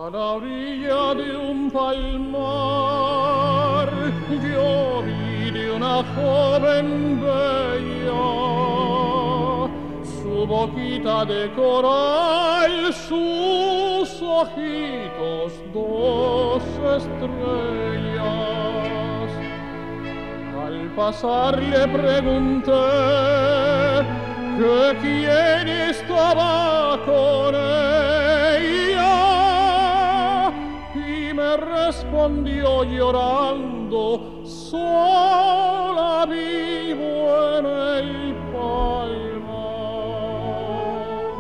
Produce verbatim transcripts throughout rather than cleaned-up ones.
la orilla de un palmar yo vi de una joven bella su boquita de coral, sus ojitos dos estrellas. Al pasar le pregunté que quién estaba con ella y me respondió llorando: sola vivo en el palmar.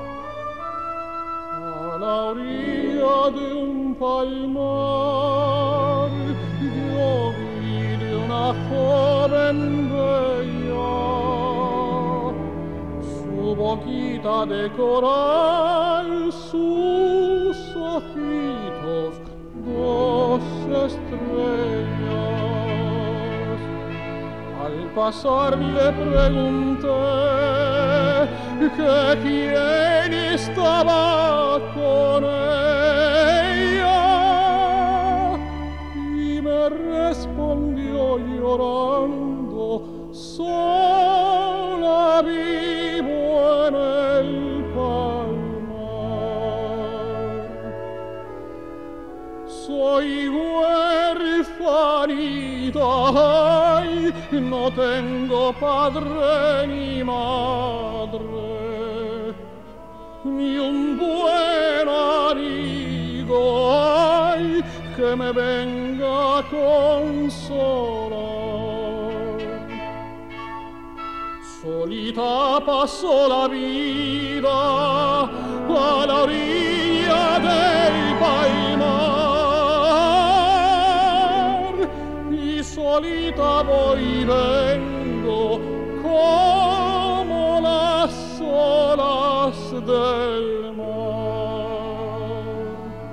A la orilla de un palmar yo vi de una joven bella su boquita de coral, sus ojitos dos estrellas. Al pasar le pregunté que quién estaba con ella y me respondió llorando: sola vivo en el palmar. Soy huerfanita, ay, no tengo padre ni madre, ni un buen amigo, ay, que me venga a consolar. Solita paso la vida a la orilla del palmar y solita voy y vengo como las olas del mar.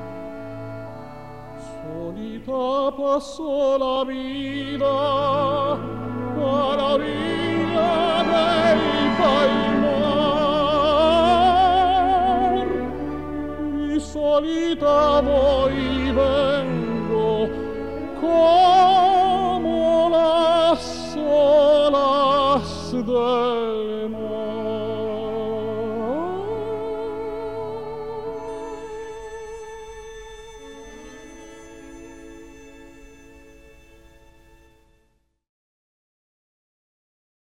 Solita paso la vida a la orilla del palmar y solita voy y vengo como las olas del mar.